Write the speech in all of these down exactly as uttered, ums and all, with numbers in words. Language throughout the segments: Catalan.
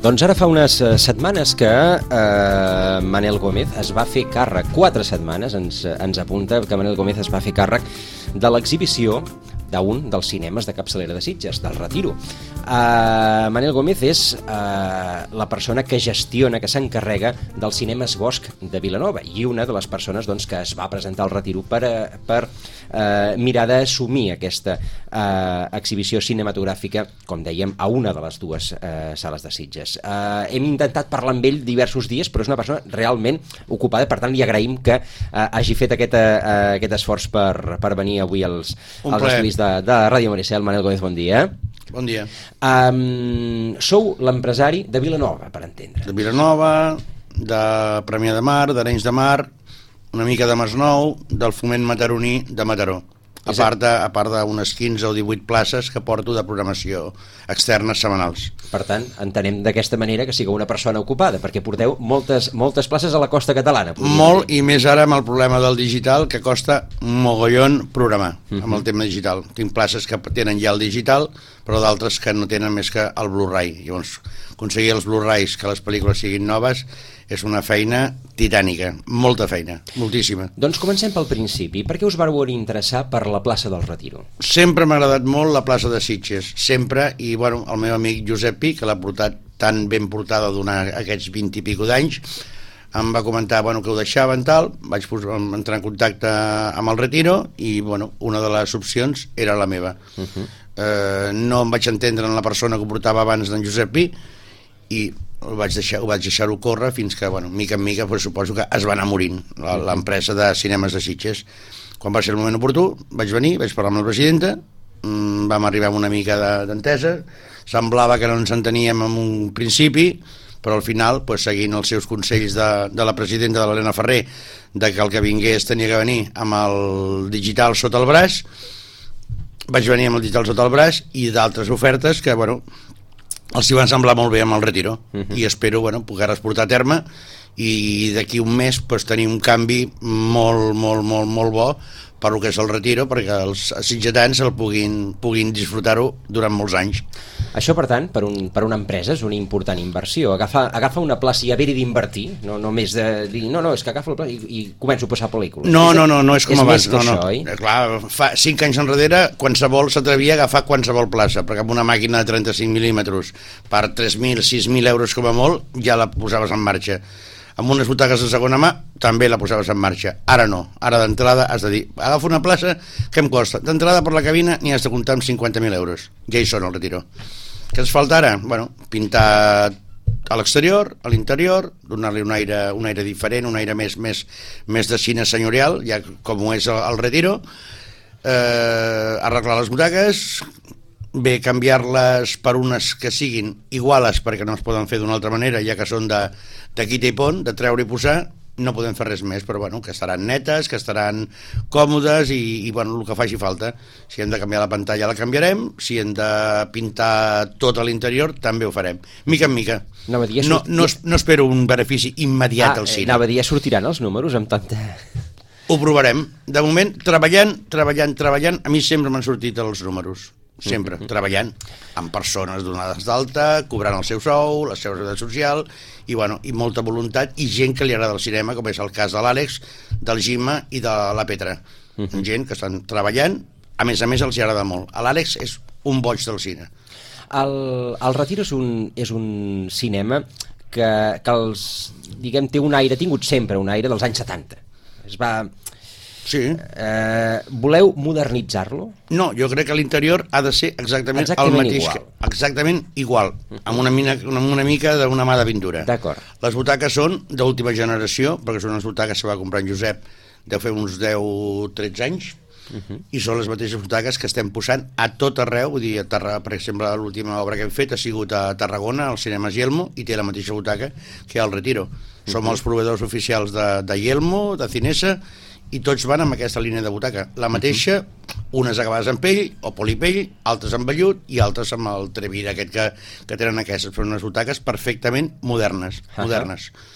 Doncs ara fa unes setmanes que eh, Manel Gómez es va fer càrrec, quatre setmanes ens, ens apunta que Manel Gómez es va fer càrrec de l'exhibició d'un dels cinemes de capçalera de Sitges, del Retiro. Uh, Manel Gómez és uh, la persona que gestiona, que s'encarrega dels cinemes Bosch de Vilanova i una de les persones doncs, que es va presentar al Retiro per, per uh, mirar d'assumir aquesta uh, exhibició cinematogràfica, com dèiem, a una de les dues uh, sales de Sitges. Uh, hem intentat parlar amb ell diversos dies, però és una persona realment ocupada, per tant li agraïm que uh, hagi fet aquest, uh, aquest esforç per, per venir avui als, als estudis de, de Ràdio Maricel. Manel Gómez, bon dia. Bon dia. Um, sou l'empresari de Vilanova, per entendre. De Vilanova, de Premià de Mar, d'Arenys de Mar, una mica de Masnou, del Foment Mataroní de Mataró. A part de, a part d'unes quinze o divuit places que porto de programació externes setmanals. Per tant, entenem d'aquesta manera que sigueu una persona ocupada, perquè porteu moltes, moltes places a la costa catalana. Molt, dir. I més ara amb el problema del digital, que costa mogollon programar, uh-huh. amb el tema digital. Tinc places que tenen ja el digital, però d'altres que no tenen més que el Blu-ray. Llavors, aconseguir els Blu-rays, que les pel·lícules siguin noves, és una feina titànica, molta feina, moltíssima. Doncs comencem pel principi. Per què us vau interessar per la plaça del Retiro? Sempre m'ha agradat molt la plaça de Sitges, sempre, i bueno, el meu amic Josep Pi, que l'ha portat tan ben portada durant aquests vint i pico d'anys, em va comentar bueno, que ho deixaven tal, vaig posar, entrar en contacte amb el Retiro i bueno, una de les opcions era la meva. Uh-huh. eh, no em vaig entendre en la persona que ho portava abans d'en Josep Pi i ho vaig deixar, ho vaig deixar-ho córrer fins que, bueno, mica en mica, pues, suposo que es va anar morint l'empresa de cinemes de Sitges. Quan va ser el moment oportú, vaig venir, vaig parlar amb la presidenta, mmm, vam arribar amb una mica d'entesa, semblava que no ens enteníem en un principi, però al final, pues, seguint els seus consells de, de la presidenta, de l'Helena Ferrer, de que el que vingués tenia que venir amb el digital sota el braç, vaig venir amb el digital sota el braç i d'altres ofertes que, bueno, els hi van semblar molt bé amb el Retiro, uh-huh. i espero bueno, poder-les portar a terme i d'aquí un mes pues, tenir un canvi molt, molt, molt, molt bo per lo que és el Retiro, perquè els sitgetans el puguin, puguin disfrutar-ho durant molts anys. Això, per tant, per, un, per una empresa és una important inversió. Agafa, agafa una plaça i haver-hi d'invertir, no només de dir, no, no, és que agafo la plaça i, i començo a passar pel·lícules. No, no, no, no és com és abans. És més que no, això, no. oi? Clar, fa cinc anys enrere qualsevol s'atrevia a agafar qualsevol plaça, perquè amb una màquina de trenta-cinc mil·límetres per tres mil, sis mil euros com a molt, ja la posaves en marxa. Amb unes butaques de segona mà també la posaves en marxa. Ara no, ara d'entrada has de dir agafo una plaça, què em costa? D'entrada per la cabina n'hi has de comptar amb cinquanta mil euros. Ja hi són al Retiro. Què ens falta ara? Bueno, pintar a l'exterior, a l'interior, donar-li un aire, un aire diferent, un aire més, més, més de cine senyorial, ja com ho és el Retiro, eh, arreglar les butaques, bé, canviar-les per unes que siguin iguales perquè no es poden fer d'una altra manera, ja que són de, de quita i pont, de treure i posar, no podem fer res més, però bueno, que estaran netes, que estaran còmodes i, i bueno, el que faci falta. Si hem de canviar la pantalla la canviarem, si hem de pintar tot a l'interior també ho farem, mica en mica. No, no, no, no espero un benefici immediat ah, al cine. Anava a dir, ja sortiran els números amb tanta... Ho provarem. De moment, treballant, treballant, treballant, a mi sempre m'han sortit els números. Sempre, mm-hmm. treballant amb persones donades d'alta, cobrant el seu sou, la seva seguretat social i, bueno, i molta voluntat i gent que li agrada el cinema, com és el cas de l'Àlex, del Gimma i de la Petra. Mm-hmm. Gent que estan treballant, a més a més els agrada molt. L'Àlex és un boig del cine. El, el Retiro és un, és un cinema que, que els, diguem, té un aire, ha tingut sempre un aire dels anys setanta. Es va... Sí. Eh, voleu modernitzar-lo? No, jo crec que l'interior ha de ser exactament, exactament el mateix. Igual. Que, exactament igual, uh-huh. amb, una mina, amb una mica d'una mà de pintura. D'acord. Les butaques són d'última generació, perquè són unes butaques que va comprar en Josep deu fer uns deu o tretze anys, uh-huh. i són les mateixes butaques que estem posant a tot arreu. Vull dir, a Tarragona, per exemple, l'última obra que hem fet ha sigut a Tarragona, al cinema Yelmo, i té la mateixa butaca que al Retiro. Uh-huh. Som els proveïdors oficials de, de Yelmo, de Cinesa, i tots van amb aquesta línia de butaca. La mateixa, unes acabades en pell o polipell, altres amb vellut i altres amb el trevira aquest que, que tenen aquestes, però unes butaques perfectament modernes. Uh-huh. modernes.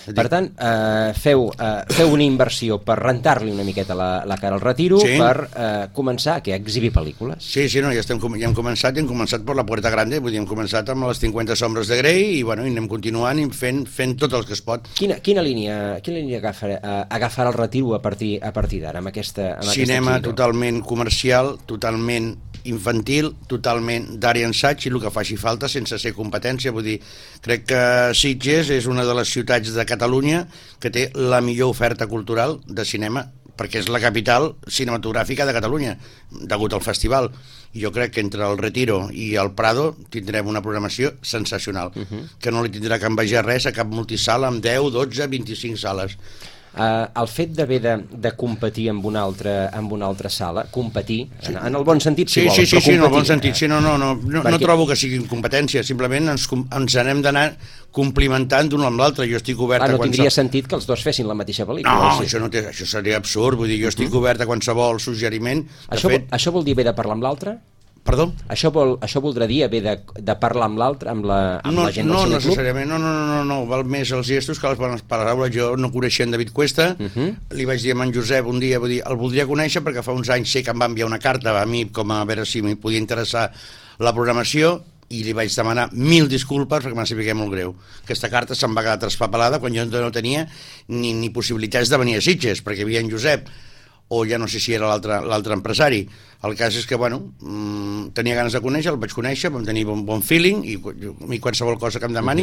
Per tant, eh, feu, eh, feu una inversió per rentar-li una miqueta la, la cara al Retiro, sí. per eh, començar a exhibir pel·lícules. Sí, sí, no, ja, estem, ja hem començat, hem començat per la Puerta Grande, vull dir, hem començat amb les cinquanta sombres de Grey i, bueno, i anem continuant i fent, fent tot el que es pot. Quina, quina línia, quina línia agafarà, uh, agafarà el Retiro a partir, a partir d'ara, amb aquesta amb Cinema aquesta totalment comercial, totalment infantil, totalment d'àrea ensaig i el que faci falta sense ser competència. Vull dir, crec que Sitges és una de les ciutats de Catalunya que té la millor oferta cultural de cinema, perquè és la capital cinematogràfica de Catalunya, degut al festival. I jo crec que entre el Retiro i el Prado tindrem una programació sensacional, uh -huh. que no li tindrà que envejar res a cap multisala amb deu, dotze, vint-i-cinc sales. Uh, el fet d'haver de, de competir amb una altra, amb una altra sala, competir, sí. en, en el bon sentit, si sí, vols, sí, sí, però sí, competir. en el bon sentit, sí, no, no, no, no, Perquè... no trobo que sigui competència, simplement ens, ens anem d'anar complimentant d'un amb l'altre. Jo estic obert ah, a no qualsevol... tindria sentit que els dos fessin la mateixa pel·lícula. No, sí. això, no té, això seria absurd, vull dir, jo estic obert a qualsevol suggeriment. Això, fet... vol, això vol dir haver de parlar amb l'altre? Perdó? Això, vol, això voldrà dir haver de, de parlar amb l'altre, amb, la, amb no, la gent no, del no cineclub? necessàriament, no, no, no, no, no, val més els gestos que les bones paraules. Jo no coneixia en David Cuesta, uh -huh. li vaig dir a en Josep un dia, vull dir, el voldria conèixer perquè fa uns anys sé que em va enviar una carta a mi com a veure si m'hi podia interessar la programació i li vaig demanar mil disculpes perquè m'ha sabut molt greu. Aquesta carta se'm va quedar traspapelada quan jo no tenia ni, ni possibilitats de venir a Sitges, perquè hi havia en Josep o ja no sé si era l'altre empresari. El cas és que, bueno, mmm, tenia ganes de conèixer, el vaig conèixer, vam tenir bon, bon feeling, i, i qualsevol cosa que em demani,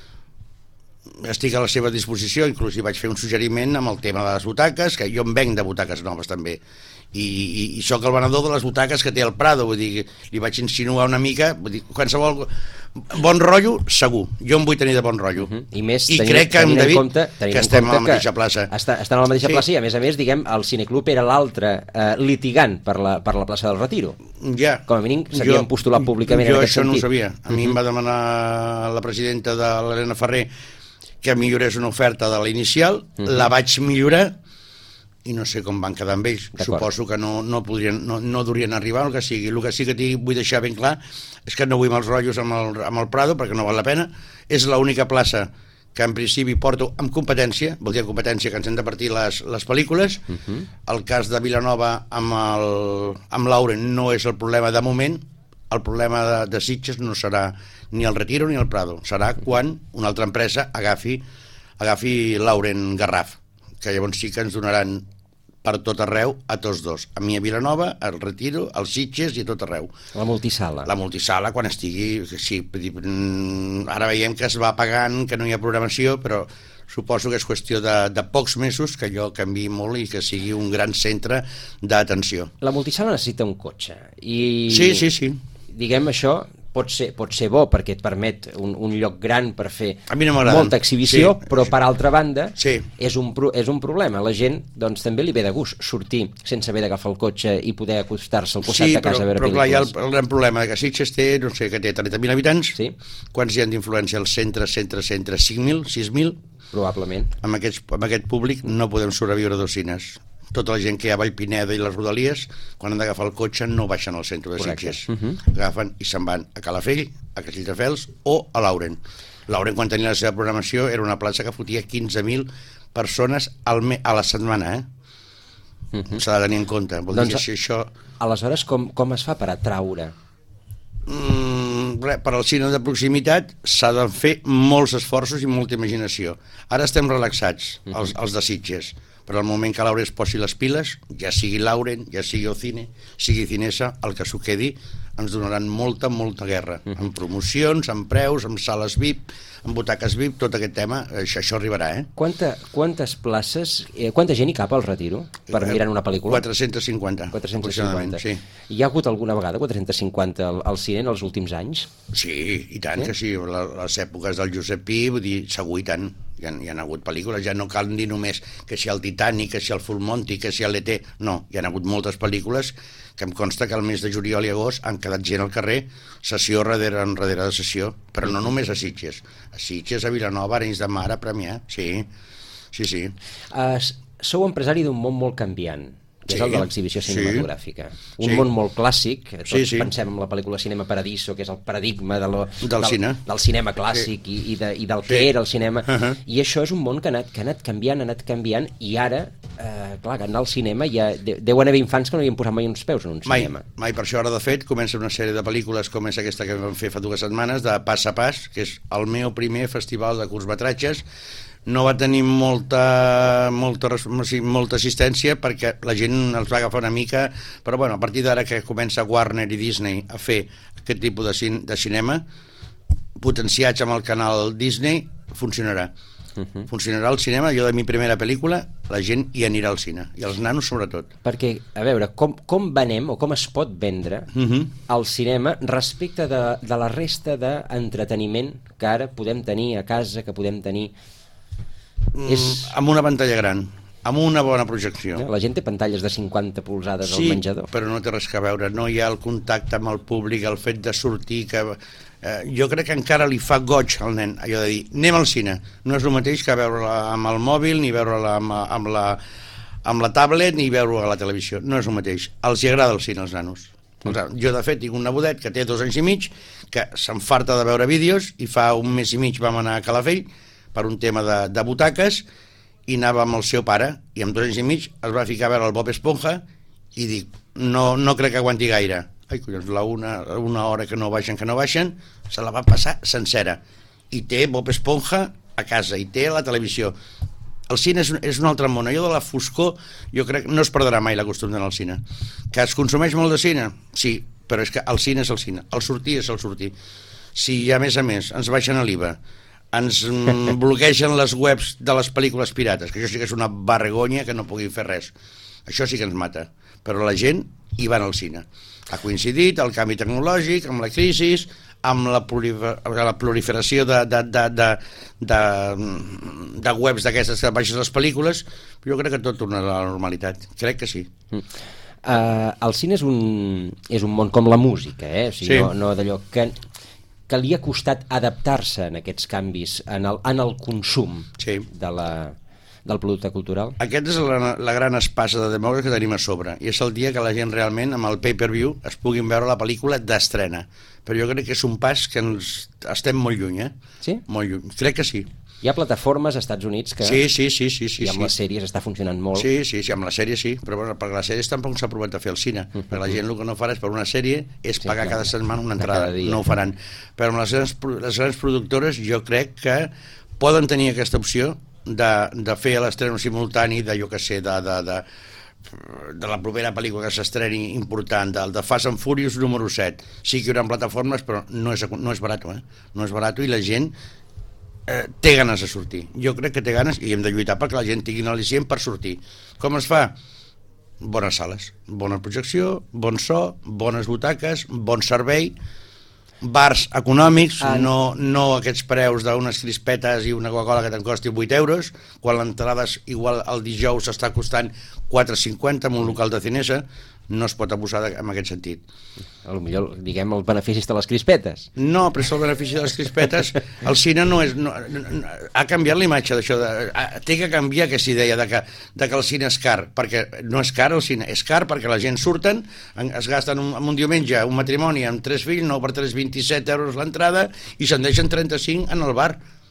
uh-huh. estic a la seva disposició, inclús hi vaig fer un suggeriment amb el tema de les butaques, que jo em venc de butaques noves també, i, i, i sóc el venedor de les butaques que té el Prado, vull dir, li vaig insinuar una mica, vull dir, qualsevol bon rotllo, segur, jo em vull tenir de bon rotllo, uh -huh. I, més, i tenint, crec que amb David compte, que estem a la mateixa plaça. Està, estan a la mateixa sí. plaça i a més a més, diguem, el cineclub era l'altre eh, litigant per la, per la plaça del Retiro. Ja. Com a mínim s'havien postulat públicament jo en aquest això sentit. no ho sabia, a mi uh -huh. em va demanar la presidenta de l'Helena Ferrer que millorés una oferta de la inicial, uh -huh. la vaig millorar i no sé com van quedar amb ells. Suposo que no, no, podrien, no, no durien arribar, el que sigui. El que sí que vull deixar ben clar és que no vull mals rotllos amb el, amb el Prado, perquè no val la pena. És l'única plaça que en principi porto amb competència, vol dir competència que ens hem de partir les, les pel·lícules. Uh-huh. El cas de Vilanova amb el, amb Lauren no és el problema de moment. El problema de, de Sitges no serà ni el Retiro ni el Prado. Serà quan una altra empresa agafi, agafi Lauren Garraf, que llavors sí que ens donaran per tot arreu, a tots dos. A mi a Vilanova, al Retiro, als Sitges i a tot arreu. La multisala. La multisala, quan estigui... Sí, ara veiem que es va pagant, que no hi ha programació, però suposo que és qüestió de, de pocs mesos que allò canviï molt i que sigui un gran centre d'atenció. La multisala necessita un cotxe. I, sí, sí, sí. Diguem, això pot ser, pot ser bo perquè et permet un, un lloc gran per fer no molta exhibició, sí, però per altra banda sí. és, un, és un problema. La gent doncs, també li ve de gust sortir sense haver d'agafar el cotxe i poder acostar-se al costat sí, de casa però, a veure però, pel·lícules. Sí, però clar, hi ha el, el gran problema que Sitges té, no sé, que té trenta mil habitants, sí. Quants hi han d'influència al centre, centre, centre? cinc mil, sis mil? Probablement. Amb, aquests, amb aquest públic no podem sobreviure dos cines. Tota la gent que hi ha a Vallpineda i les Rodalies, quan han d'agafar el cotxe, no baixen al centre de Sitges. Uh -huh. Agafen i se'n van a Calafell, a Castelldefels o a Lauren. Lauren, quan tenia la seva programació, era una plaça que fotia quinze mil persones al me a la setmana, eh? Uh -huh. S'ha de tenir en compte. Vol doncs, dir que si això... Aleshores, com, com es fa per atraure? Mm, res, per al cine de proximitat s'ha de fer molts esforços i molta imaginació. Ara estem relaxats, uh -huh. els, els de Sitges, però al moment que Lauren es posi les piles, ja sigui Lauren, ja sigui Ocine, sigui Cinesa, el que s'ho quedi, ens donaran molta, molta guerra, uh -huh. amb promocions, amb preus, amb sales V I P, amb butaques V I P, tot aquest tema, això, això arribarà, eh? Quanta, quantes places, eh, quanta gent hi cap al Retiro per eh, mirar una pel·lícula? quatre-cents cinquanta. quatre-cents cinquanta. Sí. Hi ha hagut alguna vegada quatre-cents cinquanta al, al cine en els últims anys? Sí, i tant, sí? Que sí, les èpoques del Josep Pi, vull dir, segur i tant. Hi ha, hi ha hagut pel·lícules, ja no cal dir només que si el Titanic, que si el Full Monty, que si el E T, no, hi ha hagut moltes pel·lícules que em consta que el mes de juliol i agost han quedat gent al carrer, sessió darrere, darrere de sessió, però no només a Sitges, a Sitges, a Vilanova, a Arenys de Mar, a Premià, sí, sí, sí. Uh, sou empresari d'un món molt canviant. que sí, és el de l'exhibició cinematogràfica. Sí. Un sí. món molt clàssic, tots sí, sí. pensem en la pel·lícula Cinema Paradiso, que és el paradigma de lo, del, del, cine. del cinema clàssic sí. i, i, de, i del que sí. era el cinema, uh -huh. i això és un món que ha anat, que ha anat canviant, ha anat canviant, i ara, eh, clar, que anar al cinema ja de, deuen haver infants que no havien posat mai uns peus en un mai, cinema. Mai, per això ara de fet comença una sèrie de pel·lícules com és aquesta que vam fer fa dues setmanes, de Pas a Pas, que és el meu primer festival de curtmetratges. No va tenir molta, molta, sí, molta assistència perquè la gent els va agafar una mica, però bueno, a partir d'ara que comença Warner i Disney a fer aquest tipus de, cin de cinema, potenciats amb el canal Disney, funcionarà. Uh-huh. Funcionarà el cinema. Jo de mi primera pel·lícula, la gent hi anirà al cine, i els nanos sobretot. Perquè, a veure, com, com venem o com es pot vendre uh-huh. el cinema respecte de, de la resta d'entreteniment que ara podem tenir a casa, que podem tenir... Mm, és... amb una pantalla gran, amb una bona projecció. La gent té pantalles de cinquanta polzades sí, al menjador. Però no té res a veure, no hi ha el contacte amb el públic, el fet de sortir, que eh, jo crec que encara li fa goig al nen, allò de dir, anem al cine. No és el mateix que veure-la amb el mòbil, ni veure-la amb, amb, la, amb la tablet, ni veure-la a la televisió. No és el mateix. Els hi agrada el cine als nanos. Mm. Jo, de fet, tinc un nebodet que té dos anys i mig, que s'enfarta de veure vídeos, i fa un mes i mig vam anar a Calafell per un tema de, de butaques, i anava amb el seu pare, i amb dos anys i mig es va ficar a veure el Bob Esponja, i dic, no, no crec que aguanti gaire. Ai, collons, la una, una hora que no baixen, que no baixen, se la va passar sencera. I té Bob Esponja a casa, i té la televisió. El cine és, és un altre món. Allò de la foscor, jo crec que no es perdrà mai la costum d'anar al cine. Que es consumeix molt de cine? Sí, però és que el cine és el cine. El sortir és el sortir. Si, a més a més, ens baixen a l'I V A, ens bloquegen les webs de les pel·lícules pirates, que això sí que és una vergonya que no puguin fer res. Això sí que ens mata. Però la gent hi va al cine. Ha coincidit el canvi tecnològic, amb la crisi, amb la, la proliferació de, de, de, de, de, de webs d'aquestes que baixes les pel·lícules, però jo crec que tot tornarà a la normalitat. Crec que sí. Mm. Uh, el cine és un, és un món com la música, eh? O sigui, sí. no, no d'allò que... que li ha costat adaptar-se en aquests canvis en el, en el consum sí. de la, del producte cultural? Aquest és la, la gran espasa de demòcrata que tenim a sobre, i és el dia que la gent realment amb el pay-per-view es puguin veure la pel·lícula d'estrena, però jo crec que és un pas que ens estem molt lluny, eh? Sí? Molt lluny, crec que sí. Hi ha plataformes als Estats Units que... Sí, sí, sí, sí, sí, i amb sí. les sèries està funcionant molt. Sí, sí, sí, amb la sèrie sí, però bueno, perquè les sèries tampoc s'ha provat a fer al cine, uh-huh. perquè la gent el que no farà és per una sèrie és sí, pagar clar. Cada setmana una entrada, no ho faran. Però amb les grans, les grans productores jo crec que poden tenir aquesta opció de, de fer l'estreno simultani de, jo que sé, de... de, de de la propera pel·lícula que s'estreni important, del de Fast and Furious número set. Sí que hi haurà plataformes, però no és, no és barat, eh? No és barat, i la gent eh, té ganes de sortir. Jo crec que té ganes, i hem de lluitar perquè la gent tingui un al·licient per sortir. Com es fa? Bones sales, bona projecció, bon so, bones butaques, bon servei, bars econòmics, ah, no, no aquests preus d'unes crispetes i una Coca-Cola que te'n costi vuit euros, quan l'entrada igual el dijous està costant quatre cinquanta en un local de Cinesa. No es pot abusar de, en aquest sentit. A lo millor, diguem, els beneficis de les crispetes. No, però és el benefici de les crispetes. El cine no és... No, no, ha canviat la imatge d'això. De, té que canviar aquesta idea de que, de que el cine és car, perquè no és car el cine, és car perquè la gent surten, es gasten un, un diumenge un matrimoni amb tres fills, nou per tres, vint-i-set euros l'entrada, i se'n deixen trenta-cinc en el bar.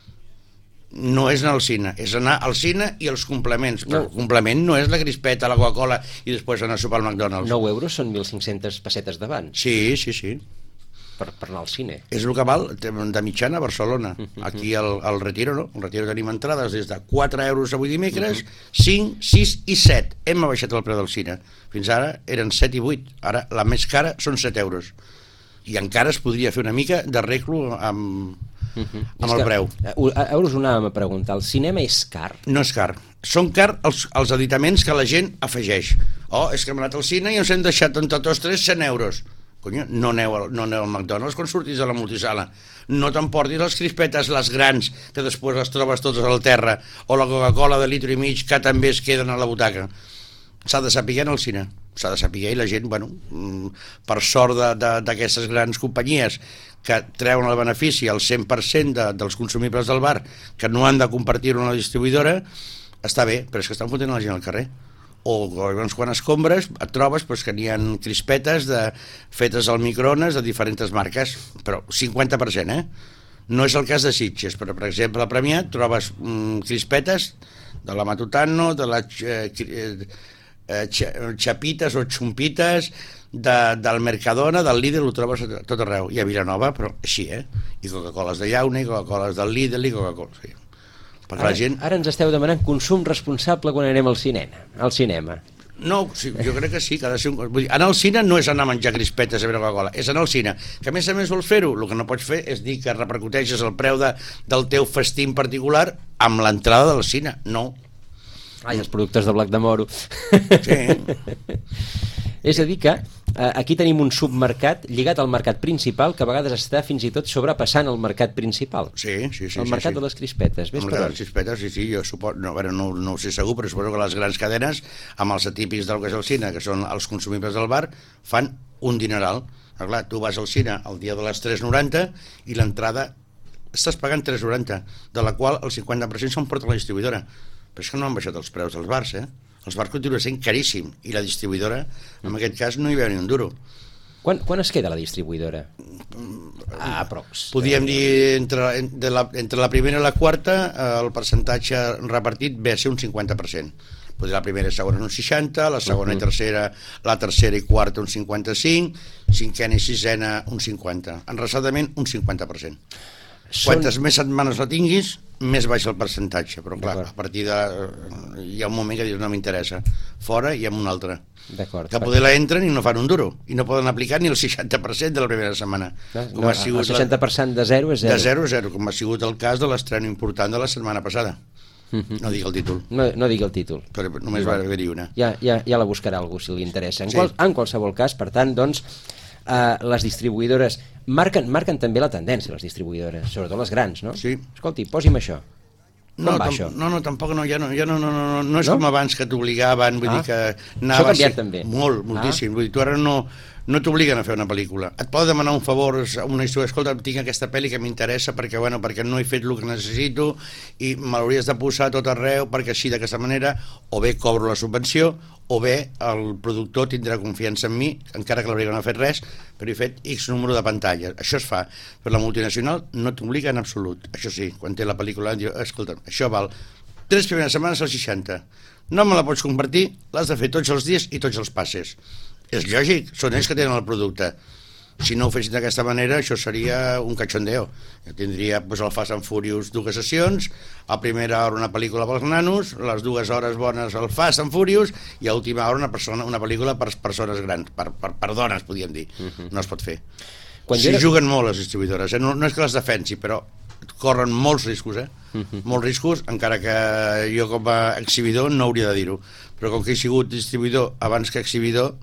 No és anar al cine, és anar al cine i els complements, però no. El complement no és la crispeta, la Coca-Cola i després anar a sopar al McDonald's. nou euros són mil cinc-centes pessetes davant. Sí, sí, sí. Per, per anar al cine. És el que val de mitjana a Barcelona. Uh-huh. Aquí al, al Retiro, no? Al Retiro tenim entrades des de quatre euros avui dimecres, uh-huh. cinc, sis i set. Hem abaixat el preu del cine. Fins ara eren set i vuit. Ara la més cara són set euros. I encara es podria fer una mica d'arreglo amb... Uh-huh. amb el preu. Euros una pregunta, el cinema és car? No és car, són car els, els editaments que la gent afegeix. Oh, és que hem anat al cine i ens hem deixat entre tots tres cent euros. Conyo, no aneu, al, no aneu al McDonald's quan sortis a la multisala, no t'emportis les crispetes, les grans, que després les trobes totes al terra, o la Coca-Cola de litre i mig que també es queden a la butaca. S'ha de saber en el cine, s'ha de saber, i la gent, bueno, per sort d'aquestes grans companyies que treuen el benefici al cent per cent de, dels consumibles del bar, que no han de compartir una distribuïdora, està bé, però és que estan fotent la gent al carrer. o llavors quan escombres et trobes pues, que n'hi ha crispetes de, fetes al microones de diferents marques, però cinquanta per cent, eh? No és el cas de Sitges, però per exemple a Premià trobes mm, crispetes de la Matutano, de la eh, eh, Chapitas o Xumpitas, de, del Mercadona, del Lidl, ho trobes a tot arreu, i a Vilanova, però així, eh? I Coca-Coles de Llauna, i Coca-Coles del Lidl, i Coca-Cola, sí. Perquè Ara, la gent... ara ens esteu demanant consum responsable quan anem al cinema. Al cinema. No, sí, jo crec que sí, que ha de ser un... Vull dir, anar al cine no és anar a menjar crispetes a veure Coca-Cola, és anar al cine. Que a més a més vols fer-ho, el que no pots fer és dir que repercuteixes el preu de, del teu festí en particular amb l'entrada del cine, no. Ai, els productes de Black de Moro. Sí. És a dir que eh, aquí tenim un submercat lligat al mercat principal que a vegades està fins i tot sobrepassant el mercat principal. Sí, sí, sí. El mercat sí, sí. de les crispetes. Ves el per mercat on? de les crispetes, sí, sí, jo suposo, no, veure, no, no ho sé segur, però suposo que les grans cadenes, amb els atípics del que és el cine, que són els consumibles del bar, fan un dineral. Però, clar, tu vas al cine el dia de les tres noranta i l'entrada estàs pagant tres noranta, de la qual el cinquanta per cent se'n porta la distribuïdora. Però és que no han baixat els preus dels bars, eh? Els bars continuen sent caríssim i la distribuïdora, en aquest cas, no hi veu ni un duro. Quan, quan es queda la distribuïdora? Ah, aprox. Podríem dir, entre, de la, entre la primera i la quarta, eh, el percentatge repartit ve a ser un cinquanta per cent. Podria la primera i segona un seixanta, la segona uh -huh. i tercera, la tercera i quarta un cinquanta-cinc, cinquena i sisena un cinquanta. Enreçadament, un cinquanta per cent. Són... Quantes més setmanes la tinguis, més baixa el percentatge, però clar, a partir de... hi ha un moment que dius no m'interessa, fora i amb un altre. D'acord. Que poder la entren i no fan un duro, i no poden aplicar ni el seixanta per cent de la primera setmana. No, com no, ha sigut el seixanta per cent de zero és zero. De zero a zero, com ha sigut el cas de l'estreno important de la setmana passada. No digui el títol. No, no digui el títol. Però només va haver-hi una. Ja, ja, ja la buscarà algú si li interessa. En, Sí. qual, en qualsevol cas, per tant, doncs, eh, les distribuïdores marquen, marquen també la tendència, les distribuïdores, sobretot les grans, no? Sí. Escolti, posi'm això. Com No, va tam- això? no, no, tampoc no, ja no, ja no, no, no, no, no és No? com abans que t'obligaven, vull Ah. dir que Això ha canviat a ser- també. Molt, moltíssim, vull dir, tu ara no, no t'obliguen a fer una pel·lícula. Et poden demanar un favor, una història, escolta, tinc aquesta pel·li que m'interessa perquè, bueno, perquè no he fet el que necessito i me l'hauries de posar a tot arreu perquè així d'aquesta manera o bé cobro la subvenció o bé el productor tindrà confiança en mi, encara que l'hauria no ha fet res, però he fet X número de pantalles. Això es fa, però la multinacional no t'obliga en absolut. Això sí, quan té la pel·lícula diu, escolta, això val tres primeres setmanes al seixanta. No me la pots convertir, l'has de fer tots els dies i tots els passes. És lògic, són ells que tenen el producte. Si no ho fessin d'aquesta manera, això seria un cachondeo. Jo tindria pues, el Fast and Furious dues sessions, a primera hora una pel·lícula pels nanos, les dues hores bones el Fast and Furious, i a última hora una, persona, una pel·lícula per persones grans, per, per, per dones, podríem dir. Uh-huh. No es pot fer. Quan Si jo era- juguen molt les distribuïdores, eh? no, no és que les defensi, però corren molts riscos, eh? Uh-huh. Molts riscos, encara que jo com a exhibidor no hauria de dir-ho. Però com que he sigut distribuïdor abans que exhibidor,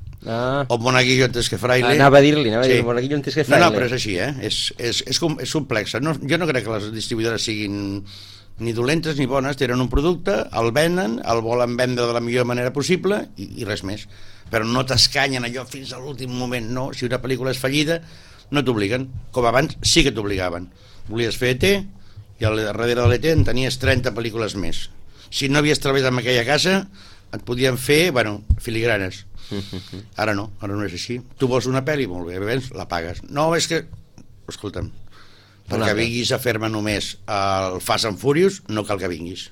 Ah, o monaguillo antes que fraile... anava a dir-li, anava a dir-li, monaguillo antes que No, fraile. no, però és així, eh? És, és, és, com, és complexa. No, jo no crec que les distribuïdores siguin ni dolentes ni bones. Tenen un producte, el venen, el volen vendre de la millor manera possible i, i res més. Però no t'escanyen allò fins a l'últim moment, no. Si una pel·lícula és fallida, no t'obliguen. Com abans sí que t'obligaven. Volies fer E T i al darrere de l'E T en tenies trenta pel·lícules més. Si no havies treballat en aquella casa, et podien fer, bueno, filigranes. Ara no, ara no és així. Tu vols una pel·li, molt bé, vens, la pagues. No, és que... Escolta'm, perquè altre. vinguis a fer-me només el Fast and Furious, no cal que vinguis.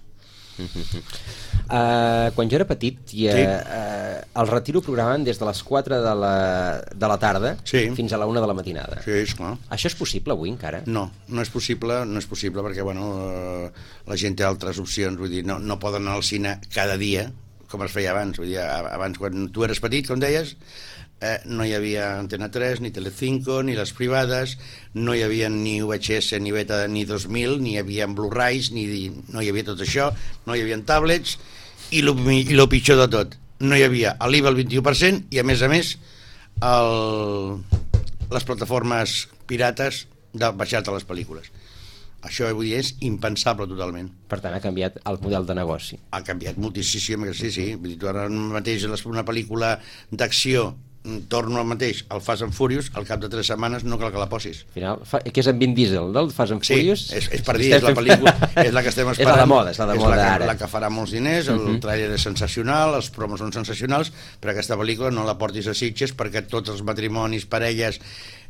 Uh, quan jo era petit i, uh, Sí. uh, el retiro programaven des de les quatre de la, de la tarda Sí. fins a la una de la matinada. Sí, esclar. Això és possible avui encara? No, no és possible, no és possible perquè, bueno, eh, la gent té altres opcions, vull dir, no, no poden anar al cine cada dia, com es feia abans, vull dir, abans quan tu eres petit, com deies, eh, no hi havia Antena tres, ni Telecinco, ni les privades, no hi havia ni U H S, ni Beta, ni dos mil, ni hi havia Blu-rays, ni, no hi havia tot això, no hi havia tablets, i lo, i lo pitjor de tot, no hi havia l'I V A al vint-i-u per cent i, a més a més, el, les plataformes pirates de baixar-te les pel·lícules. Això avui és impensable totalment. Per tant, ha canviat el model de negoci. Ha canviat moltíssim, sí, sí. Vull dir, tu ara mateix una pel·lícula d'acció torno al mateix, el Fast and Furious, al cap de tres setmanes no cal que la posis. Al final, fa, que és en Vin Diesel, del Fast and Furious? Sí, és, és per dir, és la pel·lícula, és la que estem esperant. És la de moda, és la de moda és la que, ara. la que farà molts diners, el uh -huh. tràiler és sensacional, els promos són sensacionals, però aquesta pel·lícula no la portis a Sitges perquè tots els matrimonis, parelles,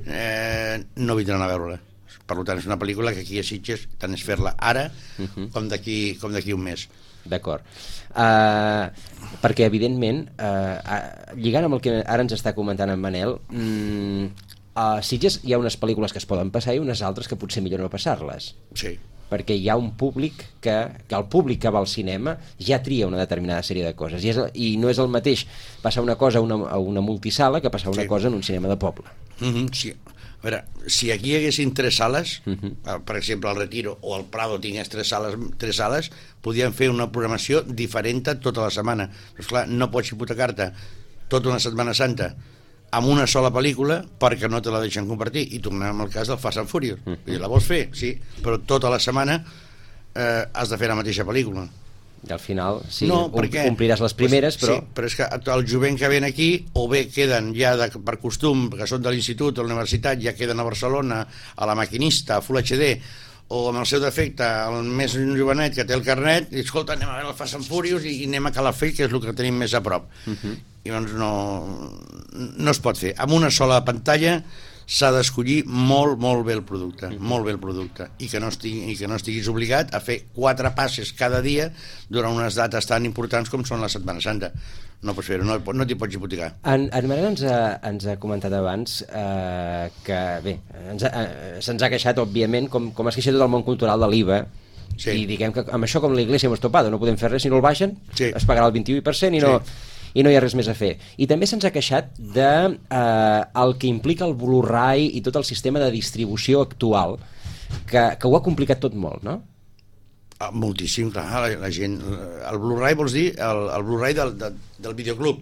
eh, no vindran a veure-la. Per tant, és una pel·lícula que aquí a Sitges tant és fer-la ara uh -huh. com d'aquí com d'aquí un mes. D'acord. Uh, perquè, evidentment, uh, lligant amb el que ara ens està comentant en Manel, mm, a Sitges hi ha unes pel·lícules que es poden passar i unes altres que potser millor no passar-les. Sí. Perquè hi ha un públic que, que el públic que va al cinema ja tria una determinada sèrie de coses. I, és, i no és el mateix passar una cosa a una, a una multisala que passar una sí. cosa en un cinema de poble. Mm-hmm, sí. A veure, si aquí hi haguessin tres sales, uh-huh. per exemple el Retiro o el Prado tingués tres sales, tres sales, podien fer una programació diferent tota la setmana. Però esclar, no pots hipotecar-te tota una Setmana Santa amb una sola pel·lícula perquè no te la deixen compartir. I tornem al cas del Fast and Furious. Uh-huh. I la vols fer? Sí, però tota la setmana eh, has de fer la mateixa pel·lícula. I al final, sí, no, perquè, ompliràs les primeres, pues, però... Sí, però és que el jovent que ven aquí, o bé queden ja de, per costum, que són de l'institut o la universitat, ja queden a Barcelona, a la Maquinista, a Full H D, o amb el seu defecte, el més jovenet que té el carnet, i escolta, anem a veure el Fast and Furious i, i anem a Calafell, que és el que tenim més a prop. Uh-huh. I doncs no, no es pot fer. Amb una sola pantalla s'ha d'escollir molt, molt bé el producte, uh-huh. molt bé el producte, i que, no estigui, i que no estiguis obligat a fer quatre passes cada dia durant unes dates tan importants com són la Setmana Santa. No pots fer-ho, no, no t'hi pots hipotecar. En, en Manel ens ha, ens ha comentat abans eh, que, bé, ens ha, eh, se'ns ha queixat, òbviament, com, com es queixa tot el món cultural de l'I V A, sí. I diguem que amb això com la Iglesia hemos topado, no podem fer res, si no el baixen, sí. Es pagarà el vint-i-u per cent i no... Sí. I no hi ha res més a fer. I també se'ns ha queixat de eh, el que implica el Blu-ray i tot el sistema de distribució actual, que, que ho ha complicat tot molt, no? Ah, moltíssim, clar, la, la gent... El Blu-ray vols dir? El, el Blu-ray del, de, del videoclub?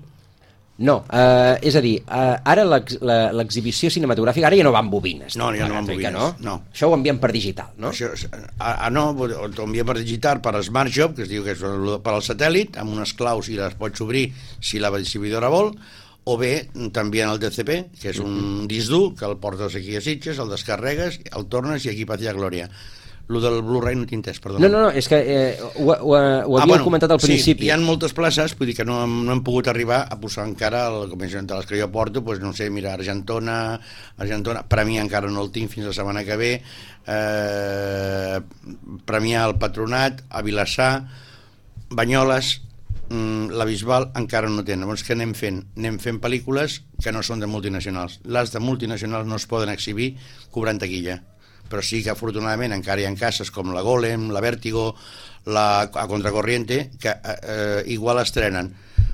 No, eh, és a dir, eh, ara l'exhibició cinematogràfica, ara ja no va amb bobines. No, ja no va amb bobines, no? no. Això ho envien per digital, no? Això, ah, no, ho envien per digital per Smart Job, que es diu que és per al satèl·lit, amb unes claus i les pots obrir si la distribuïdora vol, o bé t'envien el D C P, que és un disc dur, que el portes aquí a Sitges, el descarregues, el tornes i aquí patia glòria. Lo del Blu-ray no t'he entès, perdona. No, no, no, és que eh, ho, ho, ho havíem ah, bueno, comentat al principi. Sí, hi ha moltes places, vull dir que no, no hem pogut arribar a posar encara, el, com de les que jo porto, doncs, no sé, mira, Argentona, Argentona, Premià encara no el tinc fins la setmana que ve, eh, Premià al Patronat, a Vilassar, Banyoles, mm, la Bisbal encara no tenen. Llavors, què anem fent? Anem fent pel·lícules que no són de multinacionals. Les de multinacionals no es poden exhibir cobrant taquilla, però sí que afortunadament encara hi ha cases com la Golem, la Vértigo, la a Contracorriente, que eh, igual estrenen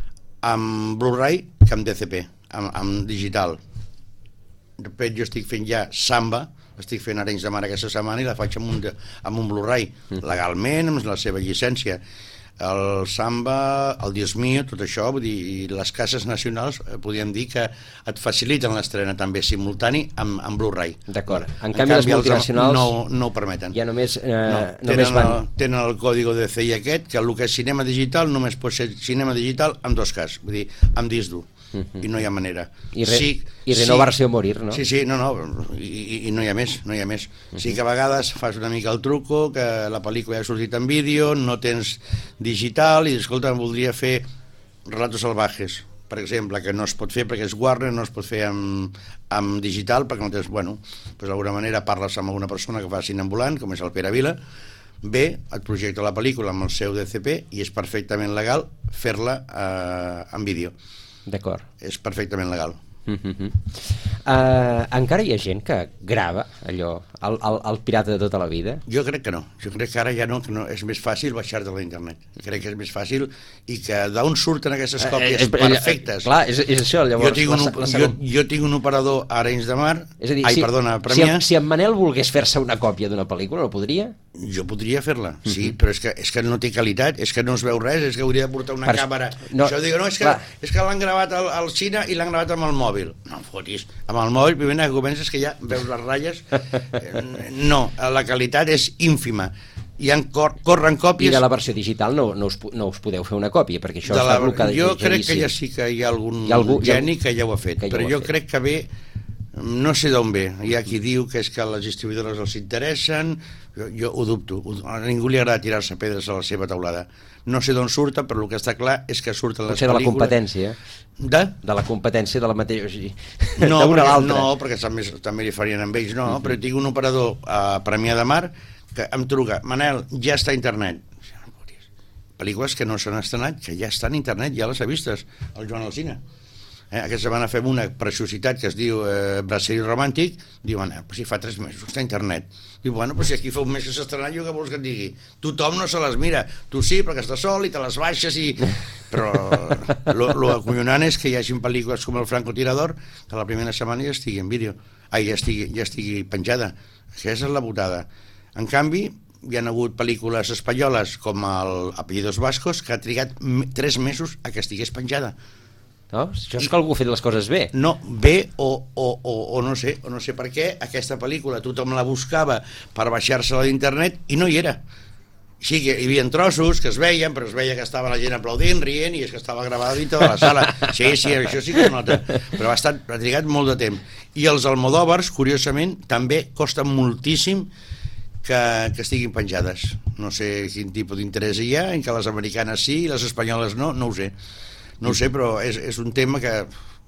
amb Blu-ray que amb D C P, amb, amb digital. De fet, jo estic fent ja Samba, estic fent Arenys de Mar aquesta setmana i la faig amb un, amb un Blu-ray, legalment, amb la seva llicència. El Samba, el Dios mío, tot això, vull dir, les cases nacionals eh, podríem dir que et faciliten l'estrena també simultani amb, amb Blu-ray. D'acord. En, en canvi, canvi, les multinacionals no, no ho permeten. Ja només, eh, no, només tenen, van... el, tenen el còdigo de C I aquest, que el que és cinema digital només pot ser cinema digital amb dos cas, vull dir, amb disc dur. Uh-huh. I no hi ha manera. I, re, sí, i renovar-se sí, o morir, no? Sí, sí, no, no, i, i no hi ha més, no hi ha més. Uh-huh. Sí que a vegades fas una mica el truco, que la pel·lícula ja ha sortit en vídeo, no tens digital, i escolta, voldria fer Relatos Salvajes, per exemple, que no es pot fer perquè és Warner, no es pot fer amb, amb digital, perquè no tens, bueno, doncs d'alguna manera parles amb alguna persona que fa cine ambulant, com és el Pere Vila, bé, et projecta la pel·lícula amb el seu D C P i és perfectament legal fer-la eh, en vídeo. D'acord. És perfectament legal. Uh-huh. Uh, encara hi ha gent que grava allò, el, el, el pirata de tota la vida? Jo crec que no, jo crec que ara ja no, que no és més fàcil baixar de la internet, crec que és més fàcil i que d'on surten aquestes còpies eh, eh, perfectes. Clar, és, és això llavors. Jo tinc, un, la, la jo, jo tinc un operador a Arenys de Mar, és a dir, ai, si, perdona, a Premià. Si, si en Manel volgués fer-se una còpia d'una pel·lícula, no podria? Jo podria fer-la, sí, uh-huh. però és que, és que no té qualitat, és que no es veu res, és que hauria de portar una per... càmera. No, això dic, no, és que, és que l'han gravat al, al cine i l'han gravat amb el mòbil. No em fotis, amb el mòbil, primer que comences que ja veus les ratlles. No, la qualitat és ínfima. hi ha cor corren còpies... I de la versió digital no, no, us, no us podeu fer una còpia, perquè això la, està blocada. Jo crec que ja sí que hi ha algun hi ha algú, geni que ja ho ha fet, ja però ho ha jo fet. crec que ve, no sé d'on ve. Hi ha qui diu que és que les distribuïdores els interessen, jo, jo ho dubto. A ningú li agrada tirar-se pedres a la seva taulada. No sé d'on surten, però el que està clar és que surten les Potser pel·lícules... de la competència. De? De la competència de la mateixa... O sigui, no, d'una a l'altra. No, perquè també, també li farien amb ells, no, uh -huh. però tinc un operador a Premià de Mar que em truca, Manel, ja està a internet. Pel·lícules que no s'han estrenat, que ja estan a internet, ja les ha vistes, el Joan Alsina. Eh, aquesta setmana fem una preciositat que es diu eh, Brasserie Romàntic, diuen, eh, pues si fa tres mesos està a internet. Diu, bueno, pues si aquí fa un mes que s'ha estrenat, jo què vols que et digui? Tothom no se les mira, tu sí, perquè estàs sol i te les baixes i... Però lo, lo acollonant és que hi hagi pel·lícules com el Francotirador que la primera setmana ja estigui en vídeo, ai, ja estigui, ja estigui penjada. Aquesta és la botada. En canvi, hi ha hagut pel·lícules espanyoles com el Apellidos Vascos que ha trigat tres mesos a que estigués penjada. No? Això és que algú ha fet les coses bé. No, bé o, o, o, o no sé, o no sé per què aquesta pel·lícula tothom la buscava per baixar-se-la d'internet i no hi era. Sí que hi havia trossos que es veien, però es veia que estava la gent aplaudint, rient, i és que estava gravada dintre de la sala. Sí, sí, això sí que es nota, però ha, estat, ha trigat molt de temps. I els Almodóvars, curiosament, també costen moltíssim que, que estiguin penjades. No sé quin tipus d'interès hi ha, en que les americanes sí i les espanyoles no, no ho sé. No ho sé, però és, és un tema que...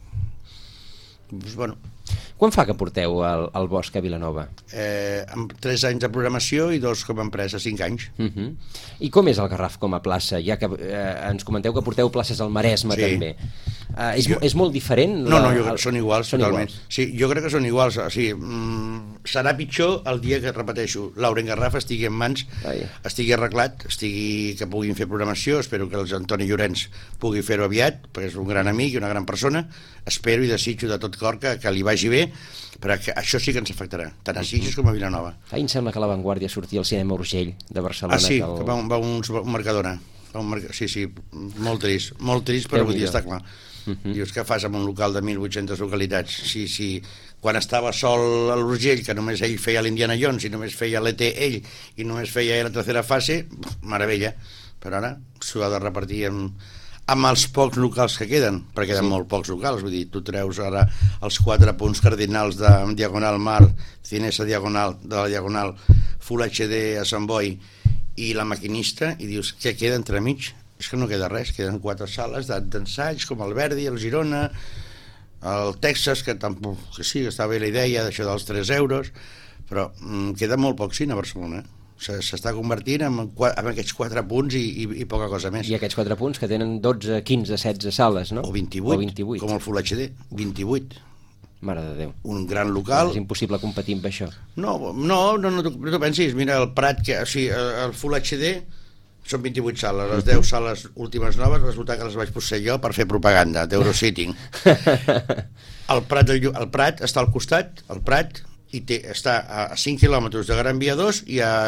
Doncs, bueno... Quan fa que porteu el, el Bosc a Vilanova? Eh, amb tres anys de programació i dos com a empresa, cinc anys. Uh -huh. I com és el Garraf com a plaça? Ja que eh, ens comenteu que porteu places al Maresme, sí. també. Uh, és, jo... és molt diferent? No, no, jo crec que són iguals, són totalment. Iguals. Sí, jo crec que són iguals. O sigui, mm, serà pitjor el dia que, repeteixo, Lauren Garraf estigui en mans, Ai. estigui arreglat, estigui que puguin fer programació. Espero que el Antoni Llorenç pugui fer-ho aviat, perquè és un gran amic i una gran persona. Espero i desitjo de tot cor que, que li vagi bé, però que això sí que ens afectarà, tant a Sitges com a Vilanova. Ahir em sembla que La Vanguardia sortia al cinema Urgell de Barcelona. Ah, sí, que, el... que va, va un, un Mercadona. Va un merc... Sí, sí, molt trist, molt trist, però vull dir, està clar. Uh -huh. Dius, què fas amb un local de mil vuit-centes localitats? Sí, sí, quan estava sol a l'Urgell, que només ell feia l'Indiana Jones i només feia l'E T ell i només feia la tercera fase, meravella. Però ara s'ho ha de repartir amb... amb els pocs locals que queden, perquè queden sí. molt pocs locals, vull dir, tu treus ara els quatre punts cardinals de Diagonal Mar, Cinesa Diagonal, de la Diagonal, Full H D a Sant Boi i La Maquinista, i dius, què queda entremig? És que no queda res, queden quatre sales d'ensaig, com el Verdi, el Girona, el Texas, que tampoc, que sí, que està bé la idea d'això dels tres euros, però mm, queda molt poc cine a Barcelona, eh? S'està convertint en, en aquests quatre punts i, i, i poca cosa més. I aquests quatre punts que tenen dotze, quinze, setze sales, no? O vint-i-vuit, o vint-i-vuit. Com el Full H D, vint-i-vuit. Mare de Déu. Un gran local. És impossible competir amb això. No, no, no, no, no t'ho pensis. Mira, el Prat, que, o sigui, el Full H D són vint-i-vuit sales, les deu sales últimes noves resulta que les vaig posar jo per fer propaganda d'Eurositting. el, Prat, el, el Prat està al costat, el Prat, i té, està a cinc quilòmetres de Gran Via dos i a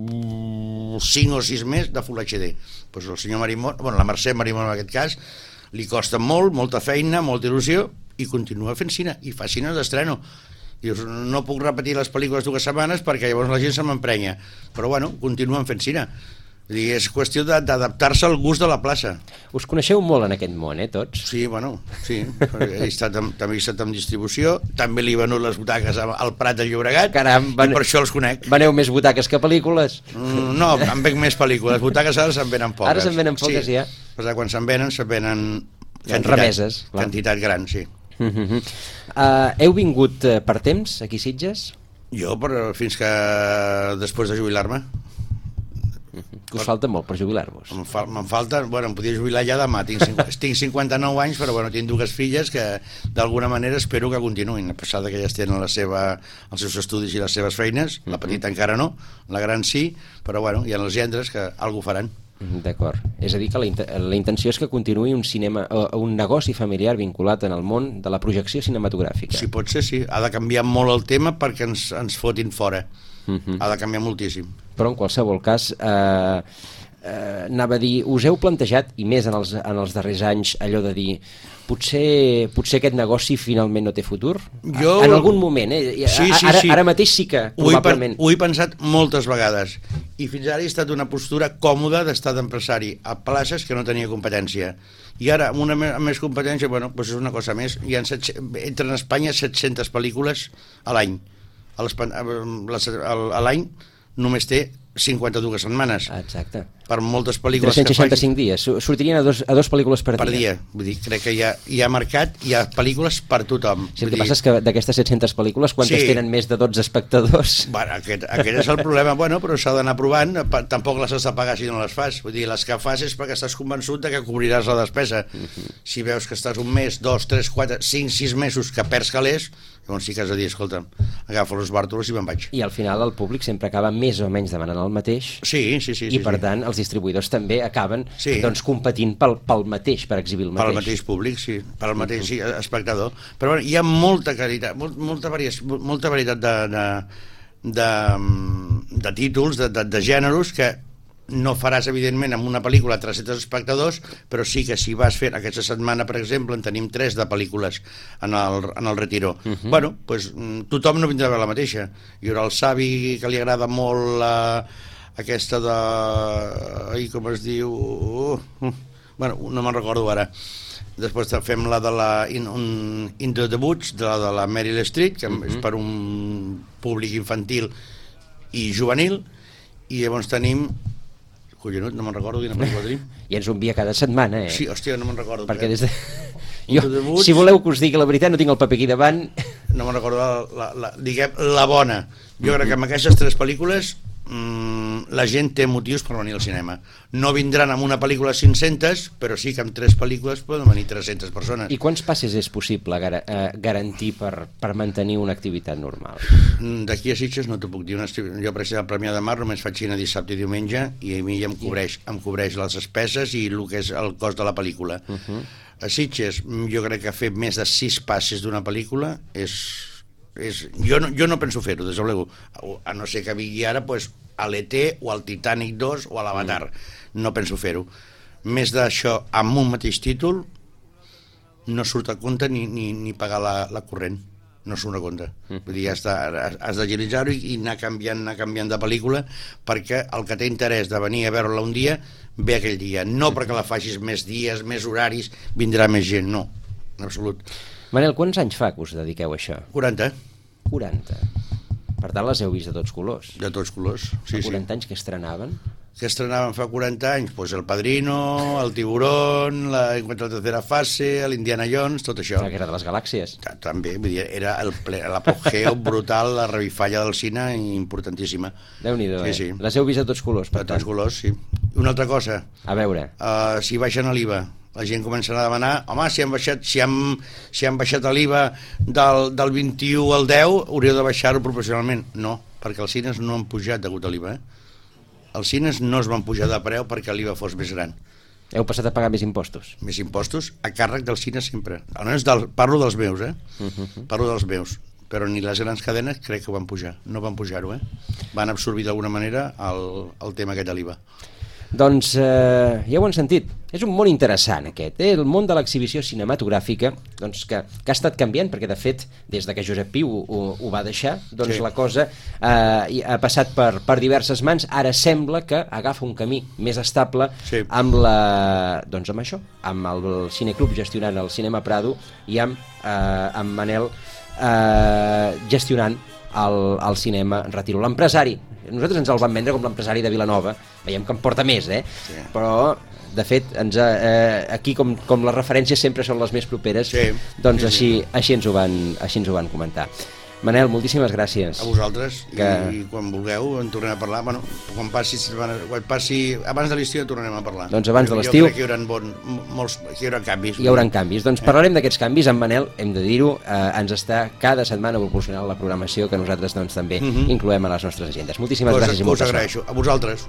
cinc o sis més de Full H D. Pues el senyor Marimón, bueno, la Mercè Marimón en aquest cas, li costa molt, molta feina, molta il·lusió, i continua fent cine, i fa cine d'estreno. Dius, no puc repetir les pel·lícules dues setmanes perquè llavors la gent se m'emprenya, però bueno, continuen fent cine. I és qüestió d'adaptar-se al gust de la plaça. Us coneixeu molt en aquest món, eh, tots? Sí, bueno, sí. He estat amb, també he estat en distribució, també li he venut les butaques al Prat del Llobregat. Caram, van... i per això els conec. Veneu més butaques que pel·lícules? Mm, no, em venc més pel·lícules. Butaques ara se'n venen poques. Ara se'n venen poques, sí. Ja. Però quan se'n venen, se'n venen quantitat, remeses. Clar. Quantitat gran, sí. Uh -huh. uh, heu vingut uh, per temps, aquí a Sitges? Jo, per, fins que després de jubilar-me. Que us falta molt per jubilar-vos. Me'n fa, me falta, bueno, em podria jubilar ja demà, tinc, tinc cinquanta-nou anys, però bueno, tinc dues filles que d'alguna manera espero que continuïn, a pesar que elles tenen la seva, els seus estudis i les seves feines, la petita encara no, la gran sí, però bueno, hi ha els gendres que alguna faran. D'acord, és a dir que la, la intenció és que continuï un cinema, un negoci familiar vinculat en el món de la projecció cinematogràfica. Si pot ser, sí, ha de canviar molt el tema perquè ens, ens fotin fora. Uh-huh. Ha de canviar moltíssim. Però en qualsevol cas eh, eh, anava a dir, us heu plantejat, i més en els, en els darrers anys, allò de dir, potser, potser aquest negoci finalment no té futur? Jo... En algun moment, eh? Sí, sí, ara, sí. ara mateix sí que, probablement. Ho he, ho he pensat moltes vegades, i fins ara he estat una postura còmoda d'estar d'empresari a places que no tenia competència. I ara, amb una amb més competència, bueno, doncs és una cosa més. Hi ha set, entren a Espanya set-centes pel·lícules a l'any. A l'any només té cinquanta-dues setmanes. Exacte. Per moltes pel·lícules tres-cents seixanta-cinc que dies. Sortirien a dos, a dos pel·lícules per, per dia. dia. Vull dir, crec que hi ha, hi ha mercat, hi ha pel·lícules per tothom. Sí, el que dir... passa és que d'aquestes set-centes pel·lícules, quantes sí. tenen més de dotze espectadors? Bueno, aquest, aquest és el problema, bueno, però s'ha d'anar provant, tampoc les has de pagar si no les fas. Vull dir, les que fas és perquè estàs convençut de que cobriràs la despesa. Uh-huh. Si veus que estàs un mes, dos, tres, quatre, cinc, sis mesos que perds calés, llavors sí que has de dir, escolta, agafo els bàrtols i me'n vaig. I al final el públic sempre acaba més o menys demanant el mateix. Sí, sí, sí. I sí, per sí. tant els distribuïdors també acaben sí. doncs, competint pel, pel mateix, per exhibir el mateix. Pel mateix públic, sí, pel mateix sí, espectador. Però bueno, hi ha molta qualitat, molt, molta, variació, molta varietat de, de, de, de títols, de, de, de gèneres que no faràs, evidentment, amb una pel·lícula tres-cents espectadors, però sí que si vas fent aquesta setmana, per exemple, en tenim tres de pel·lícules en el, en el Retiro. Uh-huh. Bueno, pues, tothom no vindrà a veure la mateixa. Hi haurà el Savi, que li agrada molt la, aquesta de... Ai, com es diu... Uh, uh, bueno, no me'n recordo ara. Després fem la de la In, un, Into the Woods, de la de la Meryl Streep, que uh-huh. és per un públic infantil i juvenil, i llavors tenim... Collonut, no me'n recordo quina pel·lícula tenim. I ens ho envia cada setmana, eh? Sí, hòstia, no me'n recordo. Perquè des de... Jo, si voleu que us digui la veritat, no tinc el paper aquí davant. No me'n recordo, la, la, la, diguem, la bona. Jo crec que amb aquestes tres pel·lícules mmm, la gent té motius per venir al cinema. No vindran amb una pel·lícula cinc-centes, però sí que amb tres pel·lícules poden venir tres-centes persones. I quants passes és possible gar eh, garantir per, per mantenir una activitat normal? D'aquí a Sitges no t'ho puc dir. Jo, per exemple, al Premià de Mar només faig cine dissabte i diumenge i a mi ja em cobreix, em cobreix les despeses i el que és el cost de la pel·lícula. Uh-huh. A Sitges jo crec que fer més de sis passes d'una pel·lícula és... és jo, no, jo no penso fer-ho, des de luego. A no ser que vingui ara pues, a l'E T o al Titanic dos o a l'Avatar. Mm. No penso fer-ho. Més d'això, amb un mateix títol, no surt a compte ni, ni, ni pagar la, la corrent. No surt a compte. Mm. Vull dir, has, de, has d'agilitzar-ho i, i anar canviant, anar canviant de pel·lícula perquè el que té interès de venir a veure-la un dia ve aquell dia. No perquè la facis més dies, més horaris, vindrà més gent. No, en absolut. Manel, quants anys fa que us dediqueu a això? quaranta. quaranta. Per tant, les heu vist de tots colors. De tots colors, sí, sí. Fa quaranta sí. anys que estrenaven? Que estrenaven fa quaranta anys? Pues el Padrino, el Tiburón, la Encuentra la tercera fase, l'Indiana Jones, tot això. La Guerra de les Galàxies. També, vull dir, era l'apogeu brutal, la revifalla del cine importantíssima. Déu-n'hi-do, sí, eh? Sí. Les heu vist de tots colors, per de tant. De tots colors, sí. Una altra cosa. A veure. Uh, si baixen a l'I V A, la gent començarà a demanar, home, si han baixat, si han, si han baixat l'I V A del, del vint-i-u al deu, hauríeu de baixar-ho proporcionalment. No, perquè els cines no han pujat degut a l'I V A. Els cines no es van pujar de preu perquè l'I V A fos més gran. Heu passat a pagar més impostos? Més impostos a càrrec del cine sempre. Almenys del, parlo dels meus, eh? Uh-huh. Parlo dels meus. Però ni les grans cadenes crec que ho van pujar. No van pujar-ho, eh? Van absorbir d'alguna manera el, el tema aquest de l'I V A. Doncs eh, ja ho han sentit, és un món interessant aquest, eh? El món de l'exhibició cinematogràfica, doncs que, que ha estat canviant, perquè de fet des de que Josep Piu ho, ho, ho va deixar, doncs sí. La cosa eh, ha passat per, per diverses mans. Ara sembla que agafa un camí més estable sí. amb, la, doncs amb això, amb el Cineclub gestionant el Cinema Prado i amb, eh, amb Manel eh, gestionant el, el cinema Retiro. L'empresari, nosaltres ens el vam vendre com l'empresari de Vilanova, veiem que en porta més, eh? Sí. Però de fet ens ha, eh, aquí com, com les referències sempre són les més properes, sí. Doncs sí, així, sí. Així, ens ho van, així ens ho van comentar. Manel, moltíssimes gràcies. A vosaltres, que... i quan vulgueu en tornem a parlar. Bueno, quan passi, quan passi abans de l'estiu tornarem a parlar. Doncs abans de l'estiu... Jo crec que hi haurà, bon, molts, hi haurà canvis. Hi haurà canvis. Doncs eh. parlarem d'aquests canvis. En Manel, hem de dir-ho, eh, ens està cada setmana proporcionant la programació que nosaltres doncs, també uh -huh. incloem a les nostres agendes. Moltíssimes Cosa, gràcies i molta sort. Us agraeixo. A vosaltres.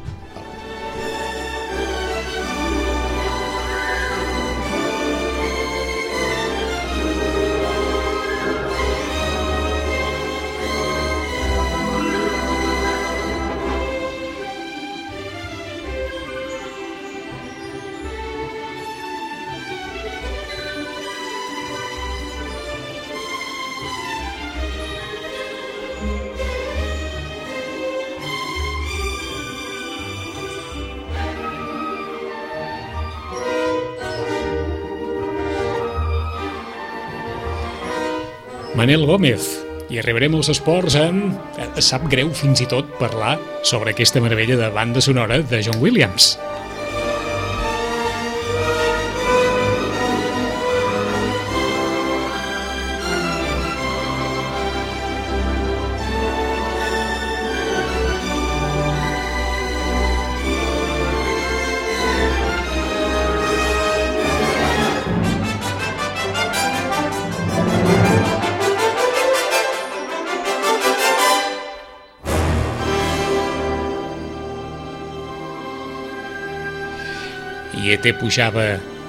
Manel Gómez. I arribarem als esports amb... Sap greu fins i tot parlar sobre aquesta meravella de banda sonora de John Williams. I E T pujava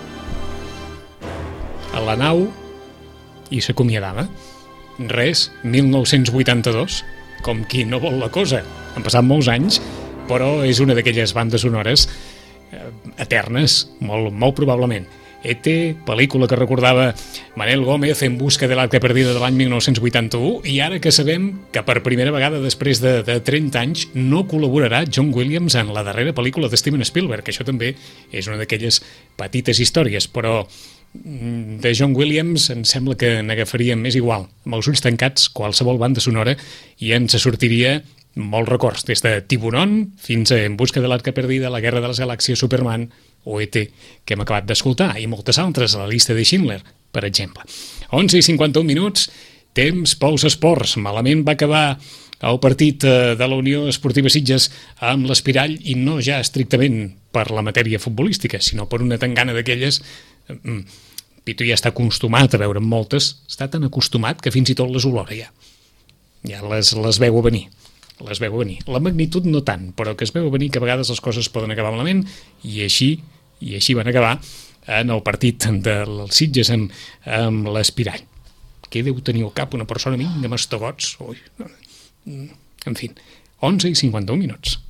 a la nau i s'acomiadava. Res, mil nou-cents vuitanta-dos, com qui no vol la cosa. Han passat molts anys, però és una d'aquelles bandes sonores eh, eternes, molt, molt probablement. E T, pel·lícula que recordava Manel Gómez en busca de l'Arca Perdida de l'any mil nou-cents vuitanta-u, i ara que sabem que per primera vegada després de, de trenta anys no col·laborarà John Williams en la darrera pel·lícula de Steven Spielberg, que això també és una d'aquelles petites històries, però de John Williams em sembla que n'agafaríem més igual, amb els ulls tancats, qualsevol banda sonora, i ens sortiria molts records, des de Tiburon fins a En busca de l'Arca Perdida, La guerra de les galàxies, Superman o E T, que hem acabat d'escoltar, i moltes altres a la llista de Schindler, per exemple. onze i cinquanta-un minuts, temps pels esports. Malament va acabar el partit de la Unió Esportiva Sitges amb l'Espirall, i no ja estrictament per la matèria futbolística, sinó per una tangana d'aquelles... Pitu ja està acostumat a veure moltes, està tan acostumat que fins i tot les olora ja. Ja les, les veu a venir. Les veu a venir. La magnitud no tant, però que es veu a venir que a vegades les coses poden acabar malament, i així, i així van acabar en el partit dels Sitges amb, amb l'Espirall. Què deu tenir al cap una persona a mi amb estogots? Ui. En fi, onze i cinquanta-un minuts.